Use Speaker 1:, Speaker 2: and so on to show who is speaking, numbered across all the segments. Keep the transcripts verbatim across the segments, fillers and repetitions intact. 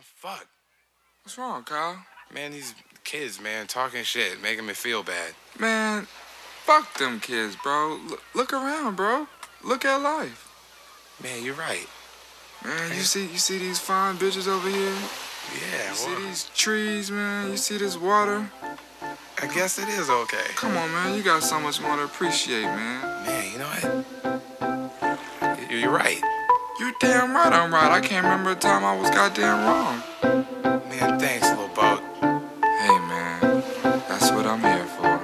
Speaker 1: fuck.
Speaker 2: What's wrong, Kyle?
Speaker 1: Man, these kids, man, talking shit, making me feel bad.
Speaker 2: Man, fuck them kids, bro. L- look around, bro. Look at life.
Speaker 1: Man, you're right.
Speaker 2: Man, you see you see these fine bitches over here?
Speaker 1: Yeah,
Speaker 2: You see
Speaker 1: well,
Speaker 2: these trees, man? You see this water?
Speaker 1: I guess it is okay.
Speaker 2: Come on, man. You got so much more to appreciate, man.
Speaker 1: Man, you know what? You- You're right.
Speaker 2: You damn right I'm right. I can't remember a time I was goddamn wrong.
Speaker 1: Man, thanks, little boat.
Speaker 2: Hey, man. That's what I'm here for.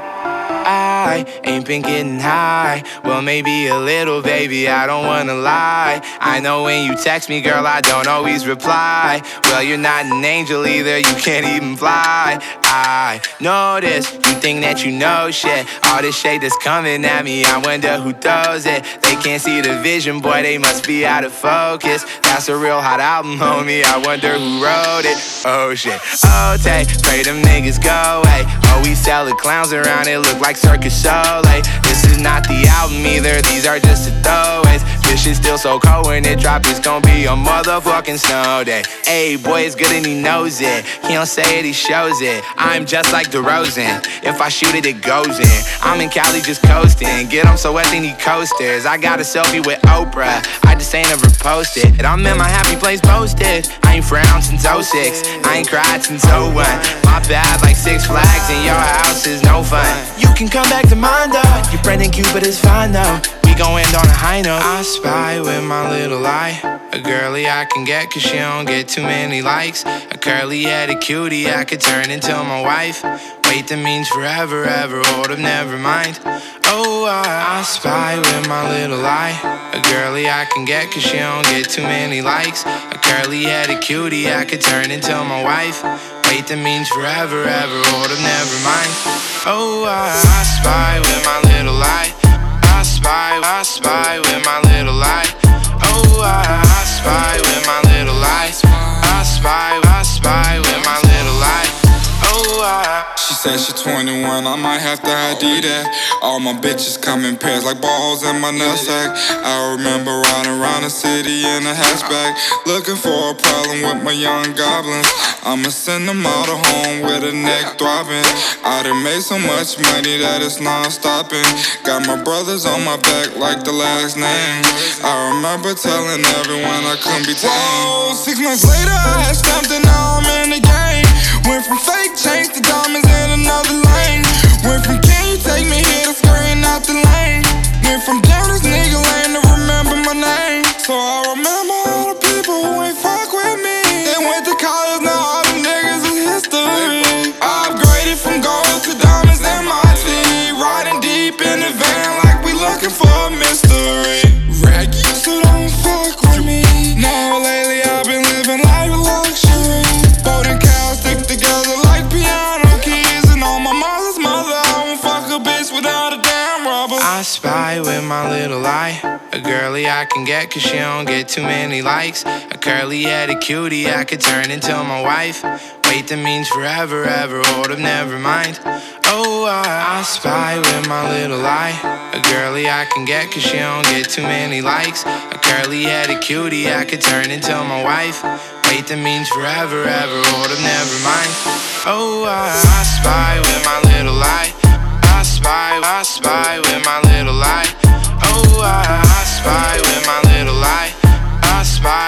Speaker 3: I ain't been getting high. Well, maybe a little, baby, I don't wanna lie. I know when you text me, girl, I don't always reply. Well, you're not an angel either, you can't even fly. I know this, you think that you know shit. All this shade that's coming at me, I wonder who throws it. They can't see the vision, boy, they must be out of focus. That's a real hot album, homie, I wonder who wrote it. Oh shit, oh take, pray them niggas go away. Oh, we sell the clowns around, it look like Circus Soleil. This is not the album either, these are just the throwaways. This shit's still so cold when it drop, it's gon' be a motherfucking snow day. Ayy, boy, it's good and he knows it. He don't say it, he shows it. I'm just like DeRozan, if I shoot it, it goes in. I'm in Cali just coasting, get him so wet they need coasters. I got a selfie with Oprah, I just ain't ever posted. And I'm in my happy place posted. I ain't frowned since oh six, I ain't cried since oh one. My bad like Six Flags and your house is no fun. You can come back to mine though, your Brendan Cupid is fine though. We gon' end on a high note. I spy with my little eye a girly I can get cause she don't get too many likes. A curly-headed cutie I could turn into my wife. Wait, that means forever, ever, hold up, never mind. Oh, I, I spy with my little eye a girly I can get cause she don't get too many likes. A curly-headed cutie I could turn into my wife. Wait, that means forever, ever, hold up, never mind. Oh, I, I spy with my little eye. I spy, I spy with my little eye. Oh, I, I spy with my little eye. I spy, I spy with my little eye. Oh, I.
Speaker 4: She said she twenty-one, I might have to I D that. All my bitches come in pairs like balls in my nutsack. I remember riding around the city in a hatchback, looking for a problem with my young goblins. I'ma send them all to home with a neck throbbing. I done made so much money that it's non-stopping. Got my brothers on my back like the last name. I remember telling everyone I couldn't be tamed. Whoa, six months later I had stamped and now I'm in the game. Went from fake chains to diamonds in another lane. Went from can you take me here to scurrying out the lane. Went from down this nigga lane to remember my name. So I remember all the people who ain't fuck with me. They went to college, now all them niggas is history. I upgraded from gold to diamonds in my tea. Riding deep in the van like we looking for a mystery. Raggy, so don't fuck with me. Now lately I've been living life of luxury. Boat and cows stick together like piano keys. And on my mother's mother, I won't fuck a bitch without a damn rubber.
Speaker 3: I spy with my little eye a girly I can get cause she don't get too many likes. A curly-headed cutie I could turn into my wife. Wait, that means forever, ever, hold up, never mind. Oh, I, I spy with my little eye a girly I can get cause she don't get too many likes. A curly-headed cutie I could turn into my wife. Wait, that means forever, ever, hold up, never mind. Oh, I, I spy with my little eye. I spy, I spy with my little eye. Oh, I, I spy with my little eye. I spy.